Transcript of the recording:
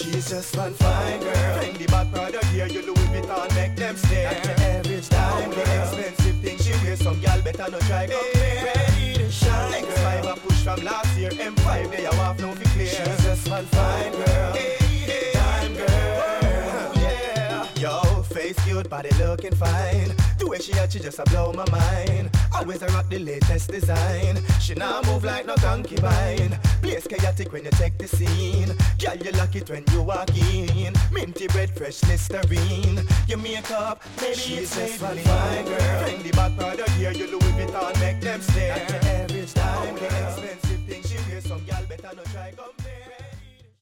She's just one fine girl. Fendi bad product here, you Louis Vuitton make them stare. At the average time girl. Expensive things she wears, some gal better not try compare. Ready to shine girl. X5 a push from last year, M5 they a waft no fi clear. She's just one fine girl. Time girl. Yeah. Yo, face cute, body looking fine. The way she at, she just a blow my mind. Always a rock the latest design. She now move like no concubine. Place chaotic when you take the scene. Girl, you like it when you walk in. Minty bread, fresh Listerine. Your makeup, maybe she's just one fine girl. Fendi bad product here, you Louis Vuitton make them stare. At the average time, the expensive things she wears, some girl better not try compare.